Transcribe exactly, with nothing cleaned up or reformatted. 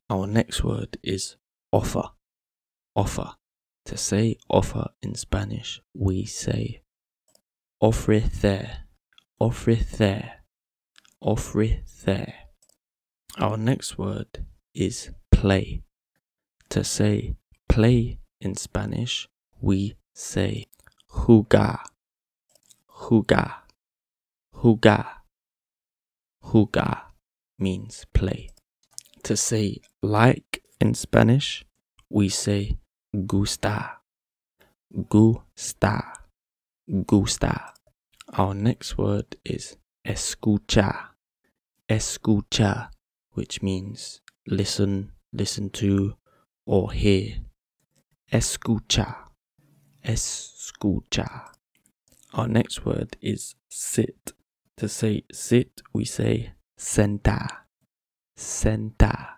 Our next word is offer. Offer. To say offer in Spanish, we say ofrecer, ofrecer, ofrecer. Our next word is play. To say play in Spanish, we say jugar, jugar, jugar. Jugar means play. To say like in Spanish, we say gusta, gusta, gusta. Our next word is escuchar, escuchar, which means listen, listen to, or hear. Escuchar, escuchar. Our next word is sit. To say sit, we say sentar, sentar,